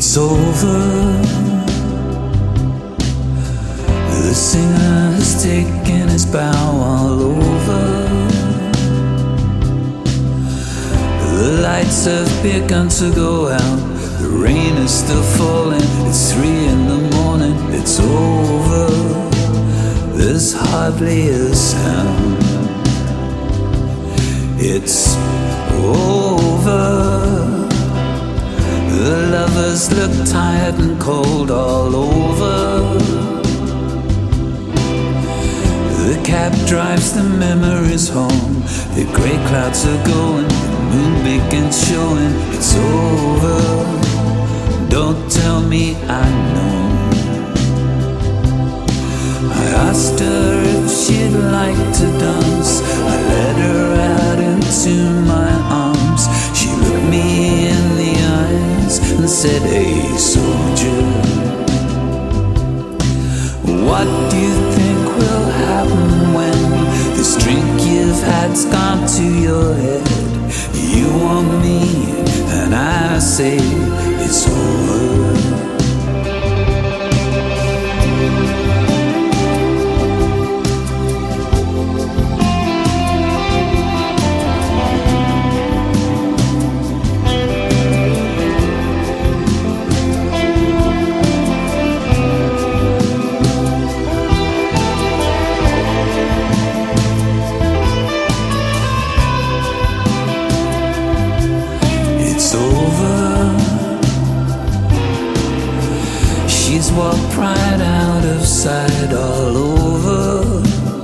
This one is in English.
It's over. The singer has taken his bow all over. The lights have begun to go out. The rain is still falling. It's 3 in the morning. It's over. There's hardly a sound. It's over. The lovers look tired and cold all over. The cab drives the memories home. The grey clouds are going, the moon begins showing. It's over. Don't tell me I know. I asked her if she'd like to dance. I led her out into my arms. She looked me in the eyes and said, "Hey, soldier, what do you think will happen when this drink you've had's gone to your head? You want me, and I say it's over."